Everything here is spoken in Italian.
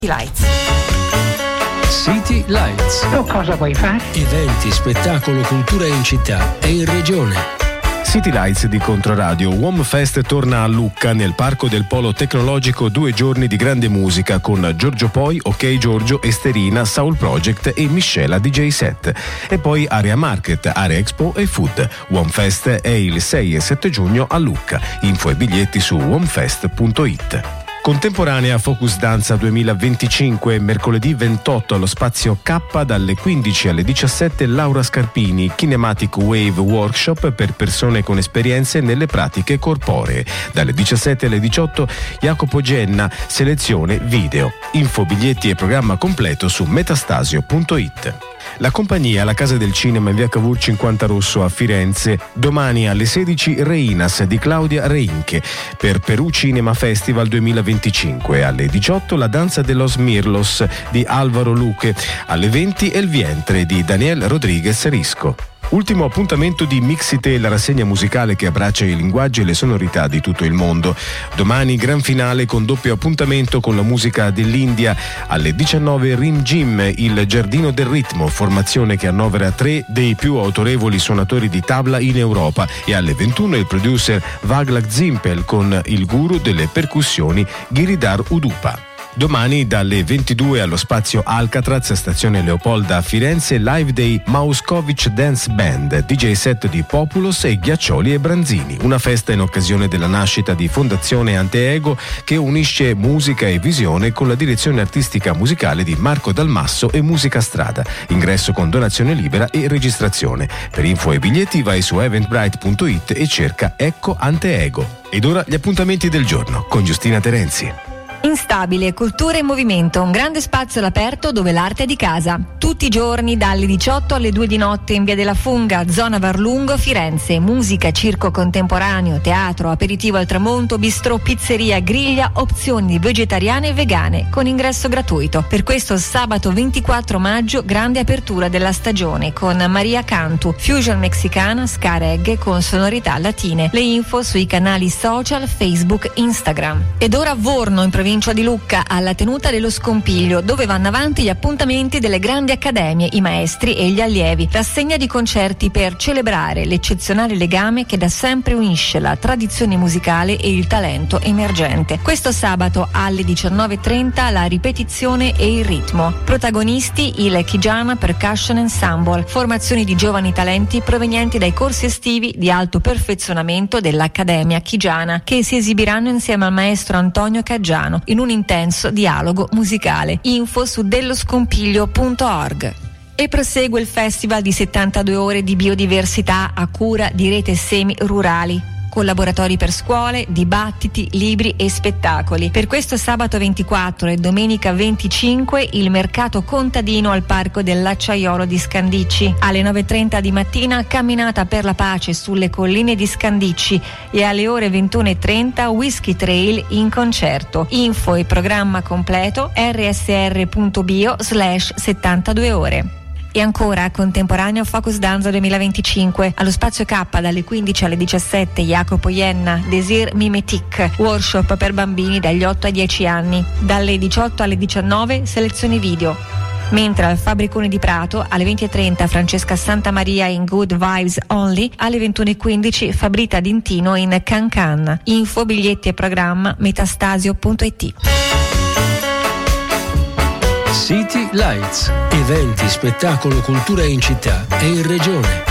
Lights. City Lights. Tu cosa vuoi fare? Eventi, spettacolo, cultura in città e in regione. City Lights di Controradio. WOMFest torna a Lucca nel Parco del Polo Tecnologico, 2 giorni di grande musica con Giorgio Poi, Ok Giorgio, Esterina, Soul Project e Miscela DJ Set. E poi Area Market, Area Expo e Food. WOMFest è il 6 e 7 giugno a Lucca. Info e biglietti su womfest.it. Contemporanea Focus Danza 2025, mercoledì 28 allo Spazio K dalle 15 alle 17 Laura Scarpini, Kinematic Wave Workshop per persone con esperienze nelle pratiche corporee. Dalle 17 alle 18 Jacopo Genna, selezione video. Info, biglietti e programma completo su metastasio.it. La compagnia La Casa del Cinema in via Cavour 50 Rosso a Firenze. Domani alle 16 Reinas di Claudia Reinche per Perù Cinema Festival 2025. Alle 18 La Danza de los Mirlos di Alvaro Luque. Alle 20 El Vientre di Daniel Rodriguez Risco. Ultimo appuntamento di Mixite, la rassegna musicale che abbraccia i linguaggi e le sonorità di tutto il mondo. Domani gran finale con doppio appuntamento con la musica dell'India. Alle 19 Rim Jim, il Giardino del Ritmo, formazione che annovera 3 dei più autorevoli suonatori di tabla in Europa. E alle 21 il producer Vaglag Zimpel con il guru delle percussioni Giridhar Udupa. Domani dalle 22 allo Spazio Alcatraz, stazione Leopolda a Firenze, Live Day Mauskovic Dance Band, DJ set di Populos e Ghiaccioli e Branzini. Una festa in occasione della nascita di Fondazione Anteego che unisce musica e visione con la direzione artistica musicale di Marco Dalmasso e Musica Strada. Ingresso con donazione libera e registrazione. Per info e biglietti vai su eventbrite.it e cerca Ecco Anteego. Ed ora gli appuntamenti del giorno con Giustina Terenzi. Instabile, cultura in movimento, un grande spazio all'aperto dove l'arte è di casa. Tutti i giorni dalle 18 alle 2 di notte in via della Funga, zona Varlungo, Firenze. Musica, circo contemporaneo, teatro, aperitivo al tramonto, bistrò, pizzeria, griglia, opzioni vegetariane e vegane con ingresso gratuito. Per questo sabato 24 maggio grande apertura della stagione con Maria Cantu, fusion mexicana, ska reggae con sonorità latine. Le info sui canali social, Facebook, Instagram. Ed ora Vorno in provincia di Lucca alla tenuta dello Scompiglio, dove vanno avanti gli appuntamenti delle grandi accademie, i maestri e gli allievi. Rassegna di concerti per celebrare l'eccezionale legame che da sempre unisce la tradizione musicale e il talento emergente. Questo sabato alle 19:30 la ripetizione e il ritmo. Protagonisti il Kijana Percussion Ensemble, formazioni di giovani talenti provenienti dai corsi estivi di alto perfezionamento dell'Accademia Kijana, che si esibiranno insieme al maestro Antonio Caggiano in un intenso dialogo musicale. Info su delloscompiglio.org. E prosegue il festival di 72 ore di biodiversità a cura di Rete Semi Rurali. Collaboratori per scuole, dibattiti, libri e spettacoli. Per questo sabato 24 e domenica 25 il mercato contadino al Parco dell'Acciaiolo di Scandicci. Alle 9:30 di mattina camminata per la pace sulle colline di Scandicci e alle ore 21:30 Whisky Trail in concerto. Info e programma completo rsr.bio/72 ore. E ancora contemporaneo Focus Danza 2025 allo Spazio K dalle 15 alle 17 Jacopo Jenna, Desir Mimetic, workshop per bambini dagli 8 ai 10 anni. Dalle 18 alle 19 selezioni video. Mentre al Fabbricone di Prato alle 20:30 Francesca Santamaria in Good Vibes Only, alle 21:15 Fabrita Dintino in Can Can. Info, biglietti e programma metastasio.it. City Lights. Eventi, spettacolo, cultura in città e in regione.